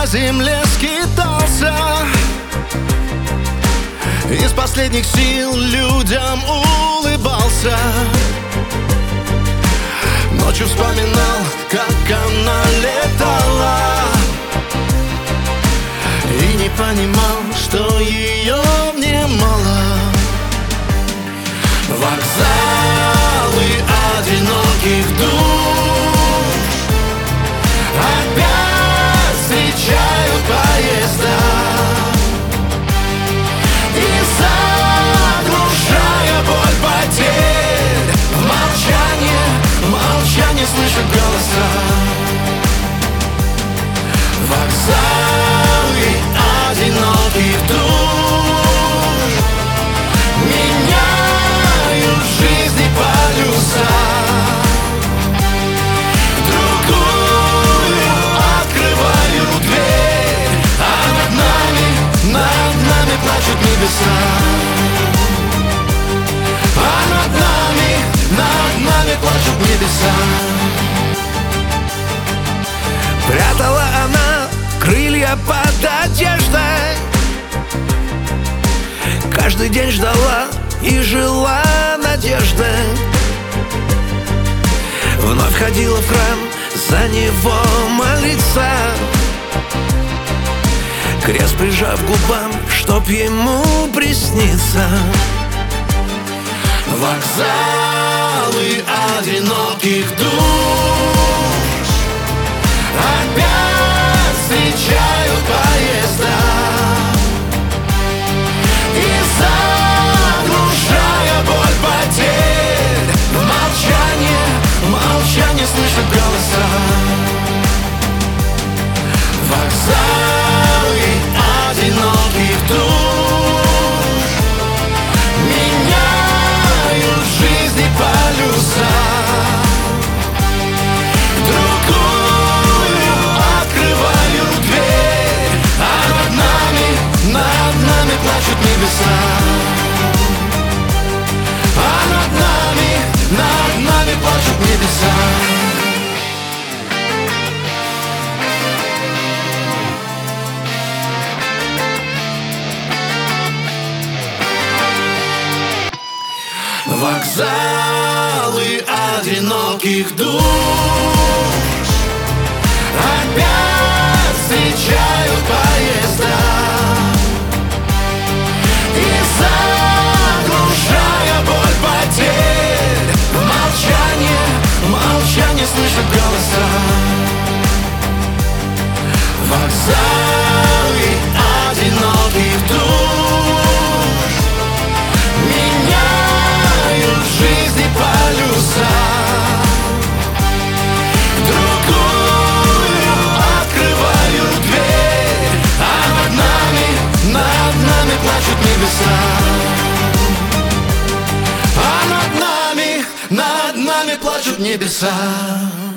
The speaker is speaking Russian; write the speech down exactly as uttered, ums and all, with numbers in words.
земле скитался, из последних сил людям улыбался. Ночью вспоминал, как она летала, и не понимал, что ее мне мало. Вокзалы одиноких душ опять встречают поезда, и заглушая боль потерь, в молчании, в молчании слышу голоса. Вокзалы одиноких душ меняют жизни полюса, другую открываю дверь, а над нами, над нами плачут небеса. А над нами, над нами плачут небеса. Прятала она крылья под одеждой, каждый день ждала и жила надеждой. Вновь ходила в храм за него молиться, крест прижав к губам, чтоб ему присниться. Вокзалы одиноких душ опять встречают поезда, и заглушая боль потерь, в молчании, в молчании слышу голоса. Вокзалы одиноких душ меняют жизни полюса, другую открываю дверь, а над нами, над нами плачут небеса. А над нами, над нами плачут небеса. Вокзалы одиноких душ опять встречают поезда, и заглушая боль потерь, в молчании, в молчании слышу голоса. Вокзалы одиноких душ меняют жизни полюса, другую открываю дверь, а над нами, над нами плачут небеса. А над нами, над нами плачут небеса.